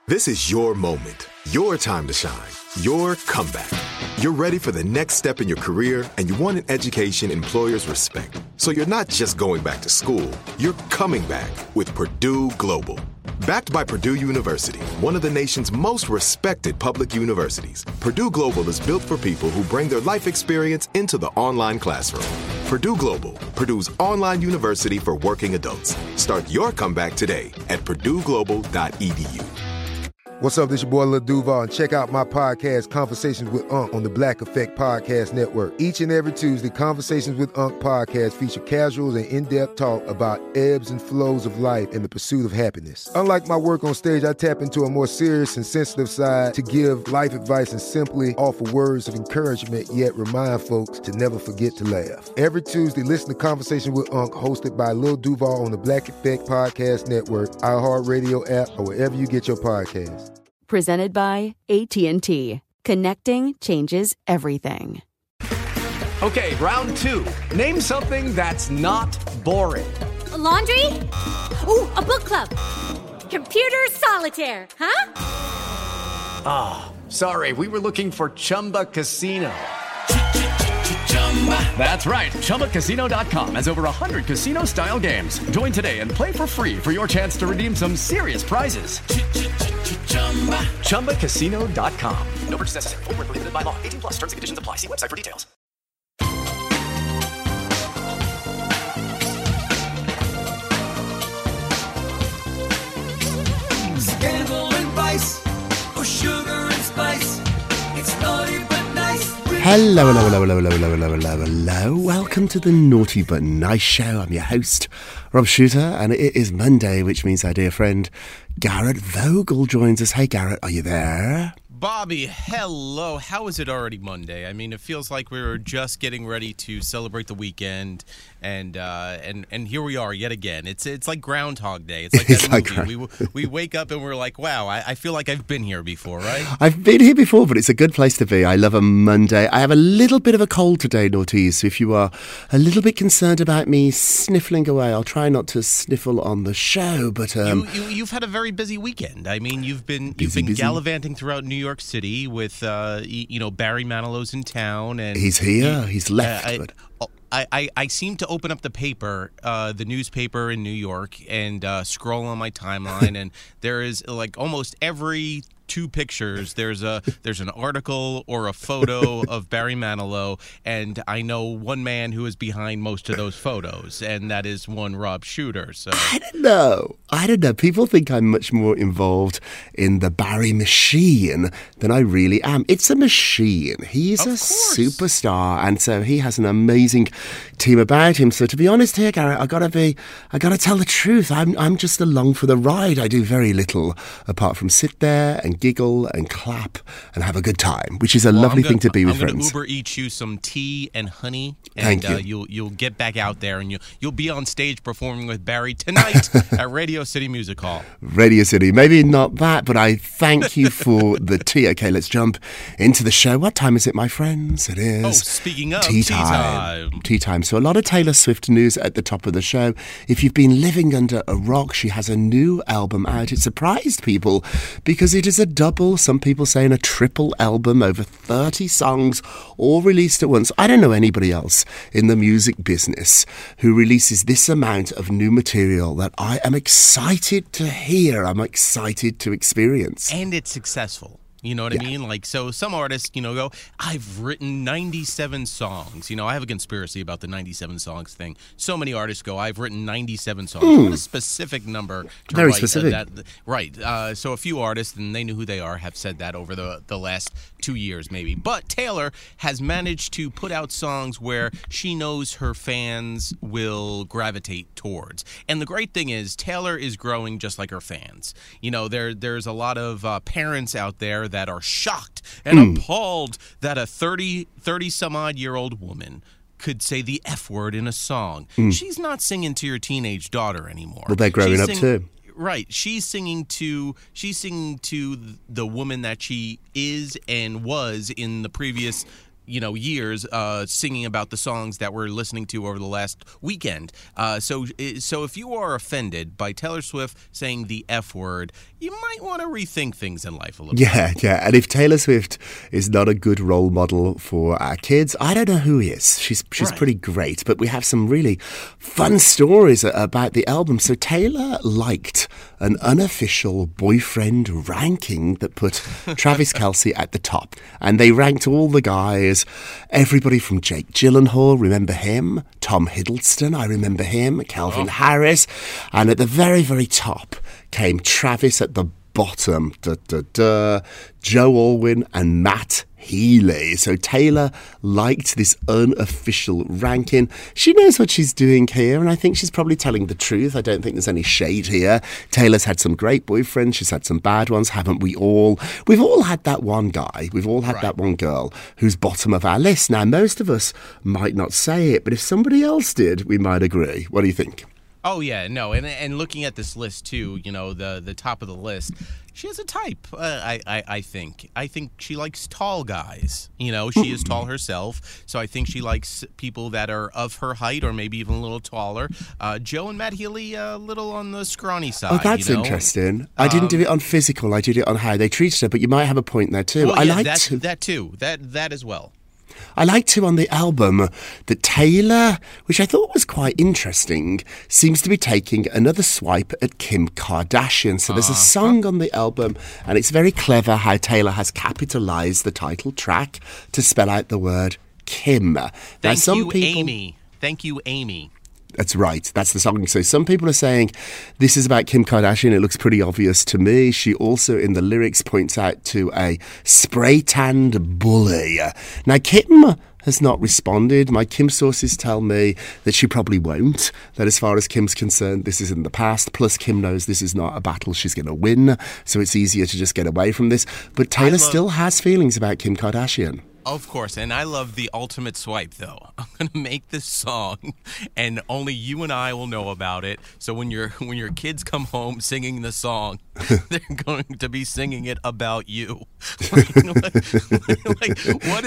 This is your moment, your time to shine, your comeback. You're ready for the next step in your career, and you want an education employers respect. So you're not just going back to school, you're coming back with Purdue Global. Backed by Purdue University, one of the nation's most respected public universities, Purdue Global is built for people who bring their life experience into the online classroom. Purdue Global, Purdue's online university for working adults. Start your comeback today at purdueglobal.edu. What's up, this your boy Lil Duval, and check out my podcast, Conversations with Unc, on the Black Effect Podcast Network. Each and every Tuesday, Conversations with Unc podcast feature casual and in-depth talk about ebbs and flows of life and the pursuit of happiness. Unlike my work on stage, I tap into a more serious and sensitive side to give life advice and simply offer words of encouragement, yet remind folks to never forget to laugh. Every Tuesday, listen to Conversation with Unc, hosted by Lil Duval on the Black Effect Podcast Network, iHeartRadio app, or wherever you get your podcasts. Presented by AT&T. Connecting changes everything. Okay, round two. Name something that's not boring. A laundry? Ooh, a book club. Computer solitaire, huh? Ah, sorry, we were looking for Chumba Casino. That's right, ChumbaCasino.com has over 100 casino-style games. Join today and play for free for your chance to redeem some serious prizes. ChumbaCasino.com. No purchase necessary. Void where prohibited by law. 18 plus. Terms and conditions apply. See website for details. Scandal and vice, or sugar and spice. It's naughty but nice. Hello. Welcome to the Naughty But Nice Show. I'm your host, Rob Shooter, and it is Monday, which means our dear friend Garrett Vogel joins us. Hey, Garrett, are you there? Bobby, hello. How is it already Monday? I mean, it feels like we were just getting ready to celebrate the weekend, and here we are yet again. It's like Groundhog Day. It's like that movie. We wake up and we're like, wow, I feel like I've been here before, right? I've been here before, but it's a good place to be. I love a Monday. I have a little bit of a cold today, Naughties, so if you are a little bit concerned about me sniffling away, I'll try not to sniffle on the show, but... You've had a very busy weekend. I mean, you've been gallivanting throughout New York City with, Barry Manilow's in town. And he's here. He's left. I seem to open up the paper, the newspaper in New York, and scroll on my timeline, and there is like almost every 2 pictures there's an article or a photo of Barry Manilow, and I know one man who is behind most of those photos, and that is one Rob Shooter. So I don't know. People think I'm much more involved in the Barry machine than I really am. It's a machine. He's a superstar, and so he has an amazing team about him. So to be honest here, Garrett, I gotta tell the truth. I'm just along for the ride. I do very little apart from sit there and giggle and clap and have a good time, which is a lovely thing to be with friends. I'm going to Uber eat you some tea and honey, and Thank you. You'll get back out there, and you'll be on stage performing with Barry tonight at Radio City Music Hall. Radio City, maybe not that, but I thank you for the tea. Okay, let's jump into the show. What time is it, my friends? It is. Oh, speaking of tea time. Tea time. So a lot of Taylor Swift news at the top of the show. If you've been living under a rock, she has a new album out. It surprised people because it is a double, some people saying a triple album, over 30 songs, all released at once. I don't know anybody else in the music business who releases this amount of new material that I am excited to hear. I'm excited to experience. And it's successful. You know what I mean? Like, so some artists, go, I've written 97 songs. I have a conspiracy about the 97 songs thing. So many artists go, I've written 97 songs. What a specific number to Very write specific. Right. So a few artists, and they know who they are, have said that over the last 2 years maybe. But Taylor has managed to put out songs where she knows her fans will gravitate towards. And the great thing is Taylor is growing just like her fans. There's a lot of parents out there that are shocked and appalled that a 30-some-odd-year-old woman could say the F word in a song. She's not singing to your teenage daughter anymore. Well, they're growing up too. Right. She's singing to the woman that she is and was in the previous years singing about the songs that we're listening to over the last weekend. So if you are offended by Taylor Swift saying the F word, you might want to rethink things in life a little bit. Yeah. And if Taylor Swift is not a good role model for our kids, I don't know who is. She's Right. pretty great, but we have some really fun stories about the album. So Taylor liked an unofficial boyfriend ranking that put Travis Kelce at the top. And they ranked all the guys, everybody from Jake Gyllenhaal, remember him? Tom Hiddleston, I remember him, Calvin Harris. And at the very, very top came Travis at the bottom, Joe Alwyn and Matt Healy. So Taylor liked this unofficial ranking. She knows what she's doing here, and I think she's probably telling the truth. I don't think there's any shade here. Taylor's had some great boyfriends. She's had some bad ones, haven't we all? We've all had that one guy. We've all had that one girl who's bottom of our list. Now, most of us might not say it, but if somebody else did, we might agree. What do you think? Oh, yeah, no, and looking at this list, too, the top of the list, she has a type, I think. I think she likes tall guys. She is tall herself, so I think she likes people that are of her height or maybe even a little taller. Joe and Matt Healy, a little on the scrawny side. Oh, that's interesting. I didn't do it on physical. I did it on how they treated her, but you might have a point there, too. Well, yeah, that too. That as well. I like too on the album that Taylor, which I thought was quite interesting, seems to be taking another swipe at Kim Kardashian. So there's a song on the album, and it's very clever how Taylor has capitalized the title track to spell out the word Kim. Thank you, Amy. Thank you, Amy. That's right. That's the song. So some people are saying this is about Kim Kardashian. It looks pretty obvious to me. She also, in the lyrics, points out to a spray-tanned bully. Now, Kim has not responded. My Kim sources tell me that she probably won't, that as far as Kim's concerned, this is in the past. Plus, Kim knows this is not a battle she's going to win, so it's easier to just get away from this. But Taylor still has feelings about Kim Kardashian. Of course, and I love the ultimate swipe, though. I'm going to make this song, and only you and I will know about it. So when your kids come home singing the song, they're going to be singing it about you. What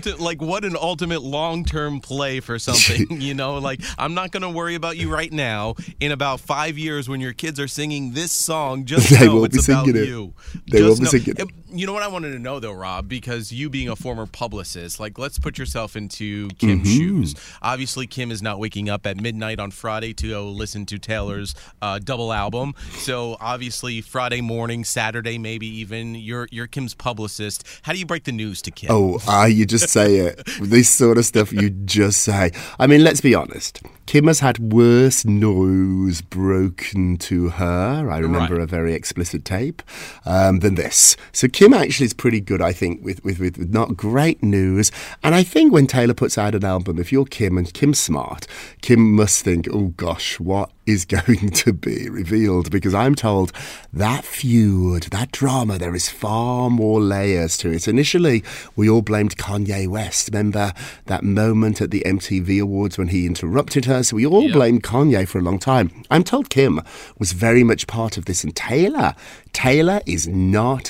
an ultimate long-term play for something. I'm not going to worry about you right now. In about 5 years, when your kids are singing this song, just know it's about you. They will be singing it. You know what I wanted to know, though, Rob, because you being a former publicist, let's put yourself into Kim's shoes. Obviously, Kim is not waking up at midnight on Friday to go listen to Taylor's double album. So, obviously, Friday morning, Saturday, maybe even, you're Kim's publicist. How do you break the news to Kim? You just say it. This sort of stuff you just say. I mean, let's be honest. Kim has had worse news broken to her. I remember a very explicit tape than this. So Kim actually is pretty good, I think, with not great news. And I think when Taylor puts out an album, if you're Kim and Kim's smart, Kim must think, oh gosh, what is going to be revealed? Because I'm told that feud, that drama, there is far more layers to it. Initially, we all blamed Kanye West. Remember that moment at the MTV Awards when he interrupted her? So we all blamed Kanye for a long time. I'm told Kim was very much part of this. And Taylor is not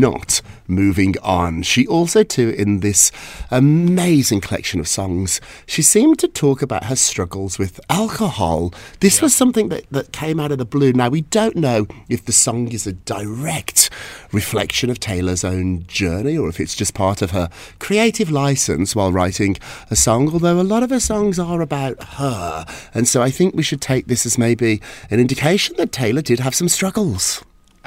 moving on. She also, too, in this amazing collection of songs, she seemed to talk about her struggles with alcohol. This was something that came out of the blue. Now, we don't know if the song is a direct reflection of Taylor's own journey or if it's just part of her creative license while writing a song, although a lot of her songs are about her. And so I think we should take this as maybe an indication that Taylor did have some struggles.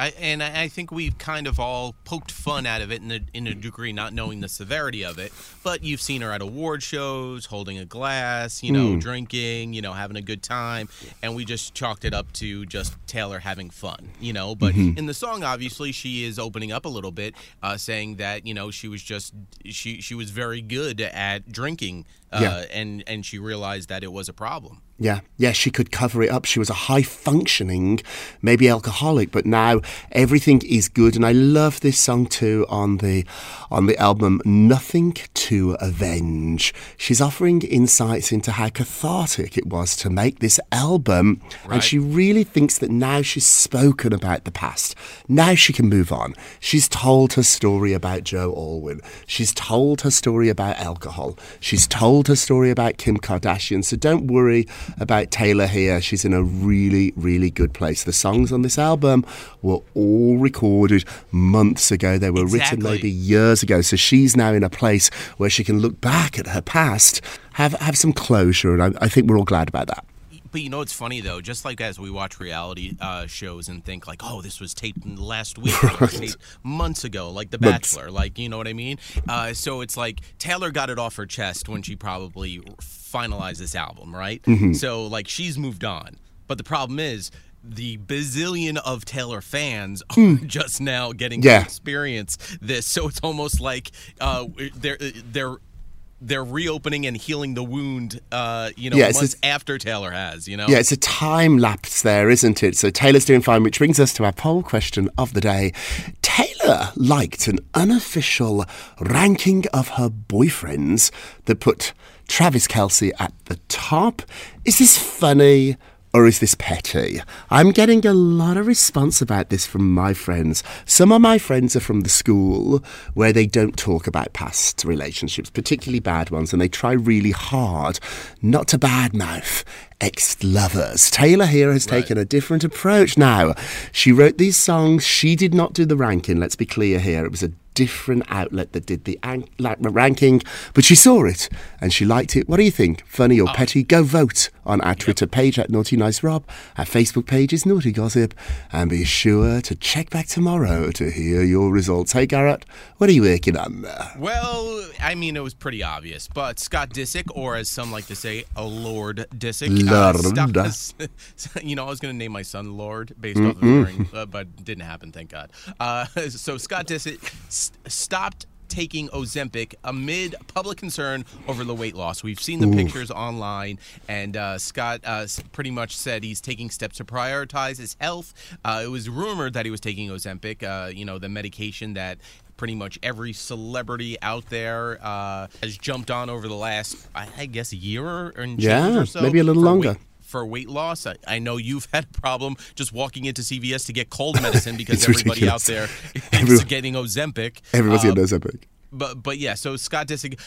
I think we've kind of all poked fun out of it in a degree, not knowing the severity of it. But you've seen her at award shows, holding a glass, drinking, having a good time. And we just chalked it up to just Taylor having fun, But in the song, obviously, she is opening up a little bit, saying that, she was very good at drinking and she realized that it was a problem. Yeah, she could cover it up. She was a high-functioning, maybe alcoholic, but now everything is good. And I love this song too on the album, Nothing to Avenge. She's offering insights into how cathartic it was to make this album. Right. And she really thinks that now she's spoken about the past. Now she can move on. She's told her story about Joe Alwyn. She's told her story about alcohol. She's told her story about Kim Kardashian. So don't worry about Taylor here. She's in a really, really good place. The songs on this album were all recorded months ago. They were written maybe years ago. So she's now in a place where she can look back at her past, have some closure, and I think we're all glad about that. But you know, it's funny though, just like as we watch reality shows and think like, oh, this was taped last week, right. It was taped months ago, like The Bachelor, like, you know what I mean? So it's like Taylor got it off her chest when she probably finalized this album, right? Mm-hmm. So like she's moved on. But the problem is the bazillion of Taylor fans are just now getting to experience this. So it's almost like they're reopening and healing the wound, months after Taylor has, you know? Yeah, it's a time lapse there, isn't it? So Taylor's doing fine, which brings us to our poll question of the day. Taylor liked an unofficial ranking of her boyfriends that put Travis Kelce at the top. Is this funny? Or is this petty? I'm getting a lot of response about this from my friends. Some of my friends are from the school where they don't talk about past relationships, particularly bad ones, and they try really hard not to badmouth ex-lovers. Taylor here has taken a different approach now. She wrote these songs. She did not do the ranking. Let's be clear here. It was a different outlet that did the ranking, but she saw it and she liked it. What do you think? Funny or petty? Go vote on our Twitter page at Naughty Nice Rob. Our Facebook page is Naughty Gossip, and be sure to check back tomorrow to hear your results. Hey Garrett, what are you working on? Well, I mean, it was pretty obvious, but Scott Disick, or as some like to say, a Lord Disick. I was going to name my son Lord based off of the ring, but didn't happen, thank God. So Scott Disick stopped taking Ozempic amid public concern over the weight loss. We've seen the pictures online, and Scott pretty much said he's taking steps to prioritize his health. It was rumored that he was taking Ozempic, the medication that pretty much every celebrity out there has jumped on over the last, I guess, year and change or so. Maybe a little longer. For weight loss. I know you've had a problem just walking into CVS to get cold medicine because everybody ridiculous. Out there is getting Ozempic. Everyone's getting Ozempic. But yeah, so Scott Disick,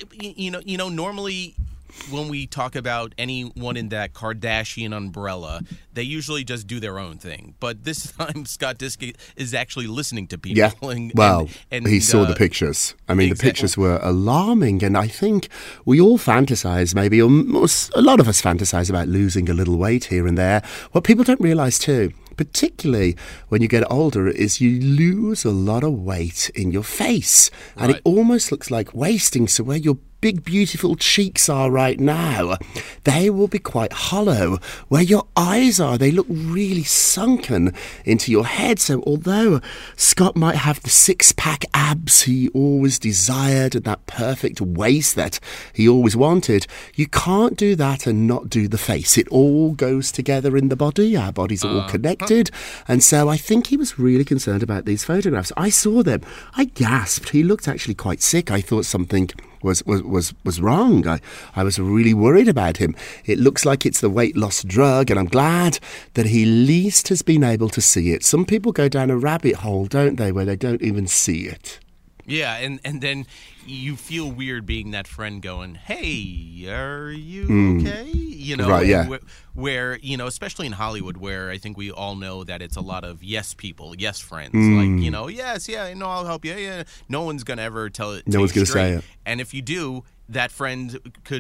normally when we talk about anyone in that Kardashian umbrella, they usually just do their own thing. But this time, Scott Disick is actually listening to people. Yeah, and he saw the pictures. I mean, the pictures were alarming, and I think we all fantasize, maybe, or a lot of us fantasize about losing a little weight here and there. What people don't realize too, particularly when you get older, is you lose a lot of weight in your face. And it almost looks like wasting. So where your big, beautiful cheeks are right now, they will be quite hollow. Where your eyes are, they look really sunken into your head. So although Scott might have the six-pack abs he always desired and that perfect waist that he always wanted, you can't do that and not do the face. It all goes together in the body. Our bodies are all connected. And so I think he was really concerned about these photographs. I saw them. I gasped. He looked actually quite sick. I thought something was wrong. I was really worried about him. It looks like it's the weight loss drug, and I'm glad that he at least has been able to see it. Some people go down a rabbit hole, don't they, where they don't even see it. Yeah, and then you feel weird being that friend going, hey, are you okay? Right, yeah. Where, especially in Hollywood, where I think we all know that it's a lot of yes people, yes friends. Like, yes, yeah, no, I'll help you. Yeah. No one's going to ever tell it. No one's going to say it. And if you do, that friend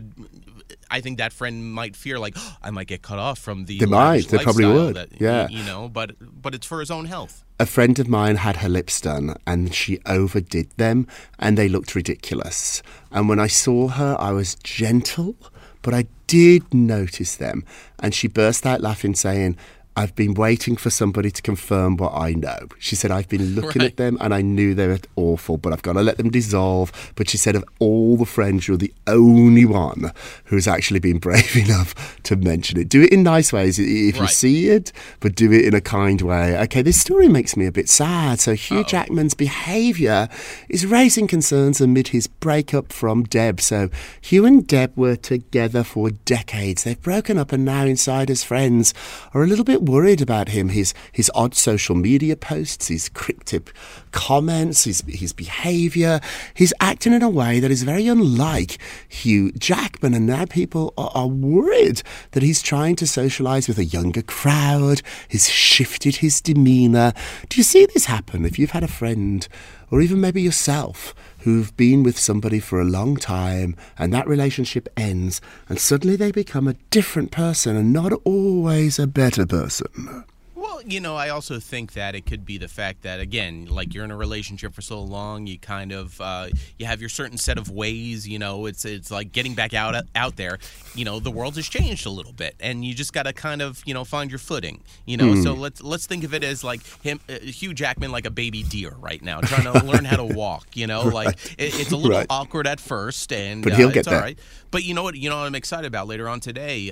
I think that friend might fear, like, I might get cut off from the They probably would. Yeah. But it's for his own health. A friend of mine had her lips done and she overdid them and they looked ridiculous. And when I saw her, I was gentle, but I did notice them. And she burst out laughing, saying, I've been waiting for somebody to confirm what I know. She said, I've been looking at them and I knew they were awful, but I've got to let them dissolve. But she said, of all the friends, you're the only one who's actually been brave enough to mention it. Do it in nice ways if you see it, but do it in a kind way. Okay, this story makes me a bit sad. So Hugh Jackman's behaviour is raising concerns amid his breakup from Deb. So Hugh and Deb were together for decades. They've broken up and now insiders friends are a little bit worried about him, his odd social media posts, his cryptic comments, his behaviour. He's acting in a way that is very unlike Hugh Jackman, and now people are worried that he's trying to socialise with a younger crowd. He's shifted his demeanour. Do you see this happen if you've had a friend, or even maybe yourself, who've been with somebody for a long time and that relationship ends and suddenly they become a different person and not always a better person? Well, you know, I also think that it could be the fact that, again, like you're in a relationship for so long, you kind of you have your certain set of ways. You know, it's like getting back out there. You know, the world has changed a little bit, and you just got to kind of find your footing. You know, so let's think of it as like Hugh Jackman, like a baby deer right now, trying to learn how to walk. You know, like it's a little awkward at first, but he'll get it's there. all right. But you know what? I'm excited about later on today.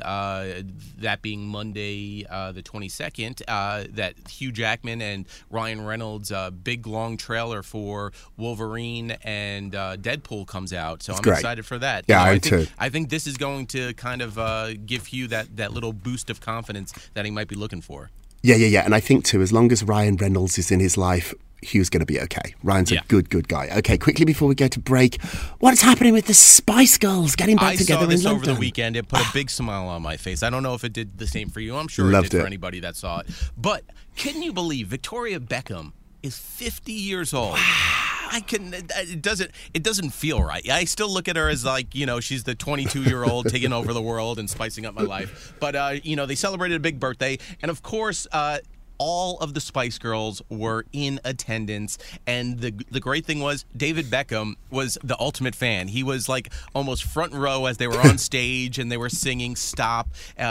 That being Monday, the 22nd. That Hugh Jackman and Ryan Reynolds' big long trailer for Wolverine and Deadpool comes out, so I'm excited for that. Yeah, I too. I think this is going to kind of give Hugh that little boost of confidence that he might be looking for. Yeah, and I think too, as long as Ryan Reynolds is in his life, Hugh's going to be okay. Ryan's a good guy. Okay, quickly before we go to break, what's happening with the Spice Girls getting back together in London? I saw this over the weekend. It put a big smile on my face. I don't know if it did the same for you. I'm sure it did for anybody that saw it. But can you believe Victoria Beckham is 50 years old? Wow. It doesn't feel right. I still look at her as like, she's the 22-year-old taking over the world and spicing up my life. But, they celebrated a big birthday. And, of course, all of the Spice Girls were in attendance, and the great thing was David Beckham was the ultimate fan. He was like almost front row as they were on stage and they were singing "Stop"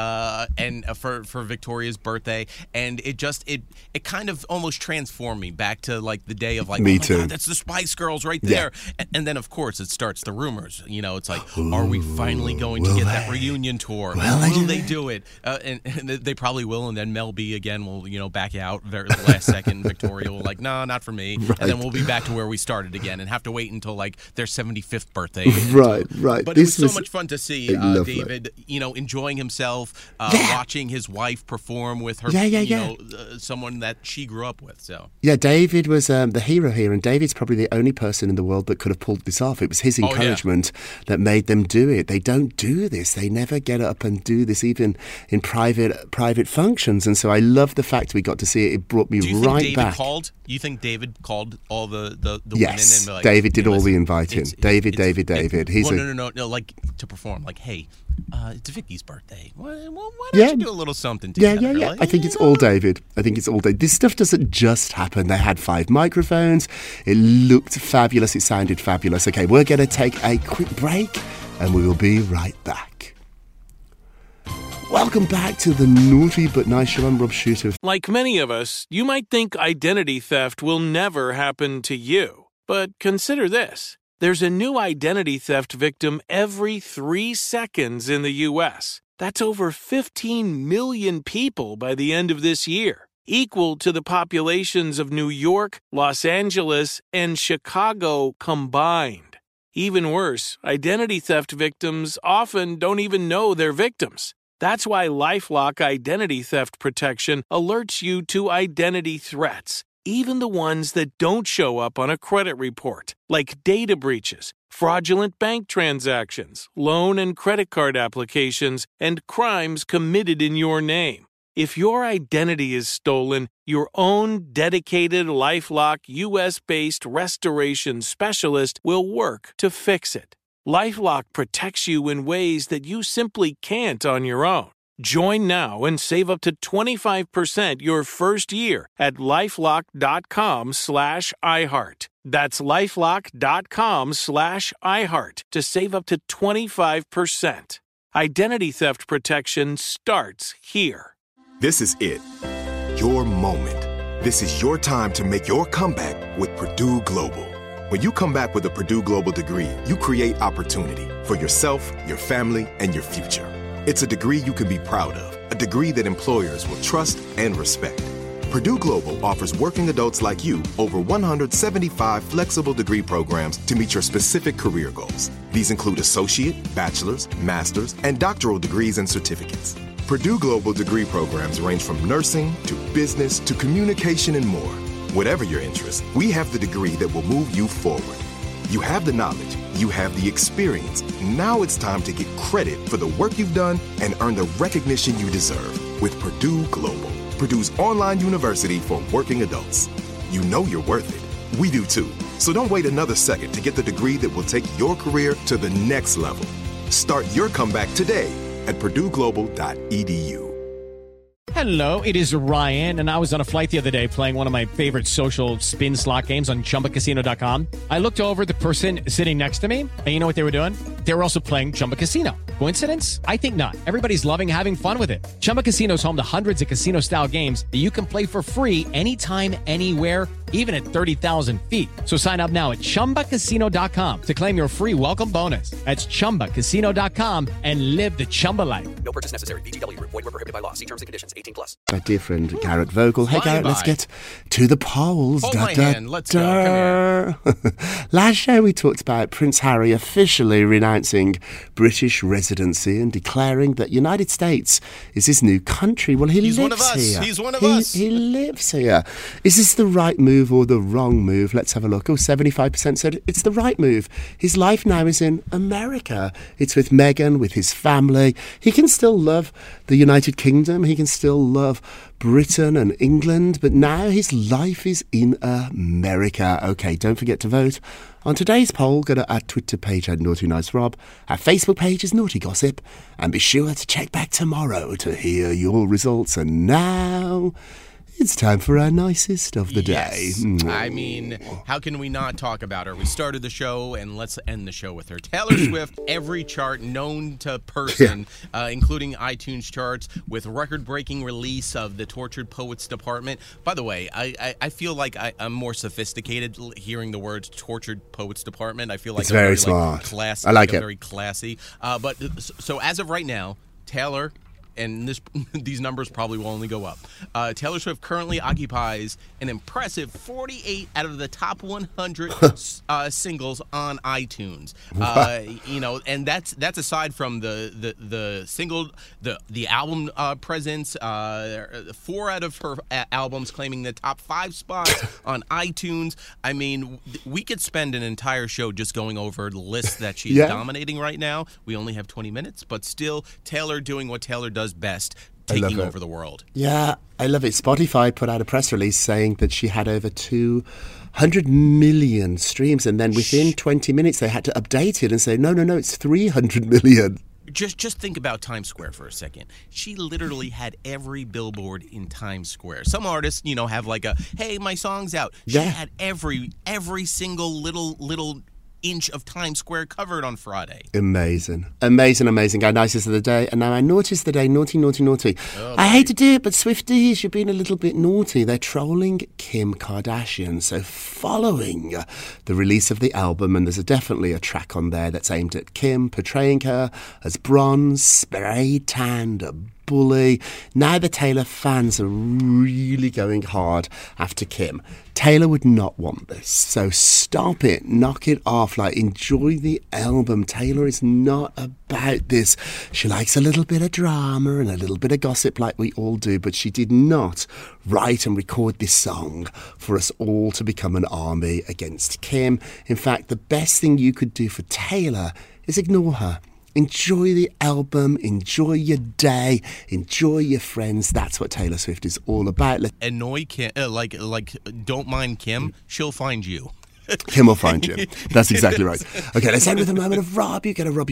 and for Victoria's birthday, and it kind of almost transformed me back to like the day of like, me oh my too. God, that's the Spice Girls right there. And then of course it starts the rumors. It's like, are we finally going to get that reunion tour? Will they do it? And they probably will, and then Mel B again will back out very last second. Victoria will like, no, not for me. Right. And then we'll be back to where we started again and have to wait until like their 75th birthday. Right. But it was so much fun to see David, enjoying himself, watching his wife perform with her, someone that she grew up with. So yeah, David was the hero here, and David's probably the only person in the world that could have pulled this off. It was his encouragement that made them do it. They don't do this. They never get up and do this, even in private functions. And so I love the fact we got to see it. It brought me right back. You think David called all the yes, women? And David did all the inviting. David. He's no, like to perform. Like, hey, it's Vicky's birthday. Why don't you do a little something together? Yeah. Like, I think it's all David. This stuff doesn't just happen. They had 5 microphones. It looked fabulous. It sounded fabulous. Okay, we're going to take a quick break, and we will be right back. Welcome back to the Naughty But Nice Show. I'm Rob Shooter. Like many of us, you might think identity theft will never happen to you. But consider this. There's a new identity theft victim every 3 seconds in the U.S. That's over 15 million people by the end of this year, equal to the populations of New York, Los Angeles, and Chicago combined. Even worse, identity theft victims often don't even know they're victims. That's why LifeLock Identity Theft Protection alerts you to identity threats, even the ones that don't show up on a credit report, like data breaches, fraudulent bank transactions, loan and credit card applications, and crimes committed in your name. If your identity is stolen, your own dedicated LifeLock U.S.-based restoration specialist will work to fix it. LifeLock protects you in ways that you simply can't on your own. Join now and save up to 25% your first year at LifeLock.com/iHeart. That's LifeLock.com/iHeart to save up to 25%. Identity theft protection starts here. This is it. Your moment. This is your time to make your comeback with Purdue Global. When you come back with a Purdue Global degree, you create opportunity for yourself, your family, and your future. It's a degree you can be proud of, a degree that employers will trust and respect. Purdue Global offers working adults like you over 175 flexible degree programs to meet your specific career goals. These include associate, bachelor's, master's, and doctoral degrees and certificates. Purdue Global degree programs range from nursing to business to communication and more. Whatever your interest, we have the degree that will move you forward. You have the knowledge, you have the experience. Now it's time to get credit for the work you've done and earn the recognition you deserve with Purdue Global, Purdue's online university for working adults. You know you're worth it. We do too. So don't wait another second to get the degree that will take your career to the next level. Start your comeback today at purdueglobal.edu. Hello, it is Ryan, and I was on a flight the other day playing one of my favorite social spin slot games on ChumbaCasino.com. I looked over at the person sitting next to me, and you know what they were doing? They were also playing Chumba Casino. Coincidence? I think not. Everybody's loving having fun with it. Chumba Casino is home to hundreds of casino-style games that you can play for free anytime, anywhere, even at 30,000 feet. So sign up now at ChumbaCasino.com to claim your free welcome bonus. That's ChumbaCasino.com and live the Chumba life. No purchase necessary. VGW. Void where prohibited by law. See terms and conditions. 18+. My dear friend Garrett Vogel. Hey Garrett, let's get to the polls. Hold my hand. Let's go. Come here. Last show we talked about Prince Harry officially renouncing British residency and declaring that United States is his new country. Well, he's lives one of us. here. He's one of us. He lives here. Is this the right move or the wrong move? Let's have a look. 75% said it's the right move. His life now is in America. It's with Meghan, with his family. He can still love the United Kingdom. He can still love Britain and England, but now his life is in America. Okay, don't forget to vote on today's poll. Go to our Twitter page at Naughty Nice Rob. Our Facebook page is Naughty Gossip. And be sure to check back tomorrow to hear your results. And now it's time for our nicest of the day. I mean, how can we not talk about her? We started the show, and let's end the show with her. Taylor Swift, every chart known to person, including iTunes charts, with record-breaking release of the Tortured Poets Department. By the way, I feel like I'm more sophisticated hearing the words Tortured Poets Department. I feel like it's very smart. Like, classy. I like it. Very classy. But so as of right now, Taylor, and these numbers probably will only go up. Taylor Swift currently occupies an impressive 48 out of the top 100 singles on iTunes. And that's aside from the single, the album presence. 4 out of her albums claiming the top 5 spots on iTunes. I mean, we could spend an entire show just going over the list that she's dominating right now. We only have 20 minutes, but still, Taylor doing what Taylor does best, taking over the world. Yeah, I love it. Spotify put out a press release saying that she had over 200 million streams, and then within 20 minutes they had to update it and say, no, it's 300 million. Just think about Times Square for a second. She literally had every billboard in Times Square. Some artists, have like a, hey, my song's out. She had every single little inch of Times Square covered on Friday. Amazing. Our nicest of the day. And now our naughtiest of the day. Naughty. Oh, I hate to do it, but Swifties, you're being a little bit naughty. They're trolling Kim Kardashian. So following the release of the album, and there's definitely a track on there that's aimed at Kim, portraying her as bronze, spray-tanned, a bully. Now the Taylor fans are really going hard after Kim. Taylor would not want this, so stop it, knock it off, enjoy the album. Taylor is not about this. She likes a little bit of drama and a little bit of gossip like we all do, but she did not write and record this song for us all to become an army against Kim. In fact, the best thing you could do for Taylor is ignore her. Enjoy the album, enjoy your day, enjoy your friends. That's what Taylor Swift is all about. Annoy Kim, don't mind Kim, she'll find you. Kim will find you. That's exactly right. Okay, let's end with a moment of Rob. You get a Rob.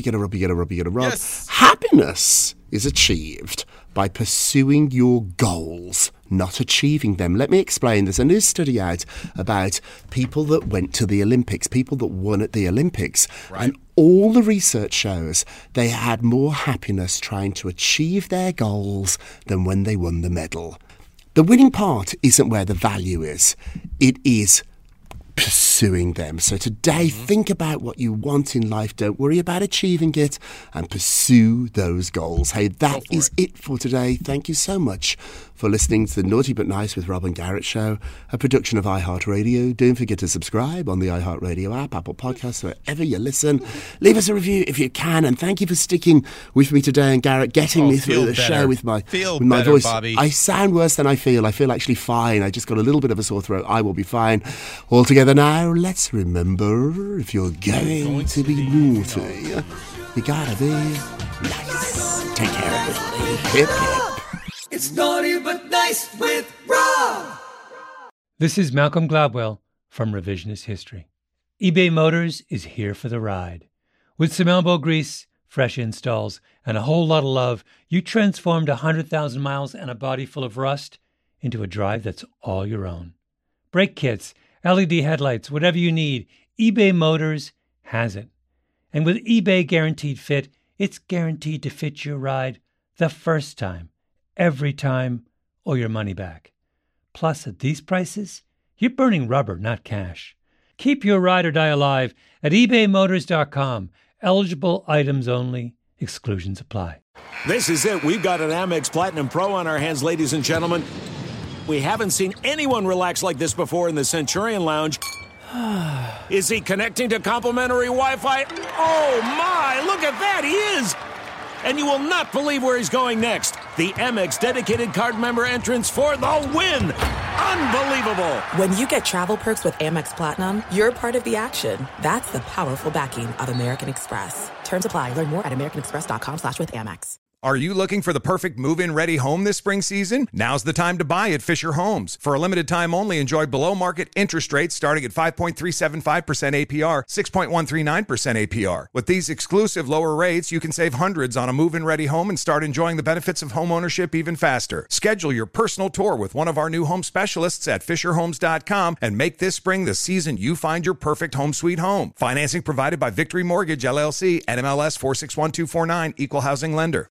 Yes. Happiness is achieved by pursuing your goals, not achieving them. Let me explain. There's a new study out about people that went to the Olympics, people that won at the Olympics. Right. And all the research shows they had more happiness trying to achieve their goals than when they won the medal. The winning part isn't where the value is. It is pursuing them. So today, think about what you want in life. Don't worry about achieving it and pursue those goals. Hey, that is it for today. Thank you so much for listening to the Naughty But Nice with Rob and Garrett show, a production of iHeartRadio. Don't forget to subscribe on the iHeartRadio app, Apple Podcasts, wherever you listen. Leave us a review if you can, and thank you for sticking with me today and Garrett, getting me through the show with my voice. Bobby. I sound worse than I feel. I feel actually fine. I just got a little bit of a sore throat. I will be fine. All together now, let's remember, if you're going to be naughty, you gotta be nice. Take care, everybody. Hip, hip. It's Naughty But Nice with Rob. This is Malcolm Gladwell from Revisionist History. eBay Motors is here for the ride. With some elbow grease, fresh installs, and a whole lot of love, you transformed 100,000 miles and a body full of rust into a drive that's all your own. Brake kits, LED headlights, whatever you need, eBay Motors has it. And with eBay Guaranteed Fit, it's guaranteed to fit your ride the first time, every time, or your money back. Plus, at these prices, you're burning rubber, not cash. Keep your ride or die alive at ebaymotors.com. Eligible items only. Exclusions apply. This is it. We've got an Amex Platinum Pro on our hands, ladies and gentlemen. We haven't seen anyone relax like this before in the Centurion Lounge. Is he connecting to complimentary Wi-Fi? Oh, my! Look at that! He is! And you will not believe where he's going next. The Amex dedicated card member entrance for the win. Unbelievable. When you get travel perks with Amex Platinum, you're part of the action. That's the powerful backing of American Express. Terms apply. Learn more at americanexpress.com/withAmex. Are you looking for the perfect move-in ready home this spring season? Now's the time to buy at Fisher Homes. For a limited time only, enjoy below-market interest rates starting at 5.375% APR, 6.139% APR. With these exclusive lower rates, you can save hundreds on a move-in ready home and start enjoying the benefits of home ownership even faster. Schedule your personal tour with one of our new home specialists at FisherHomes.com and make this spring the season you find your perfect home sweet home. Financing provided by Victory Mortgage, LLC, NMLS 461249, Equal Housing Lender.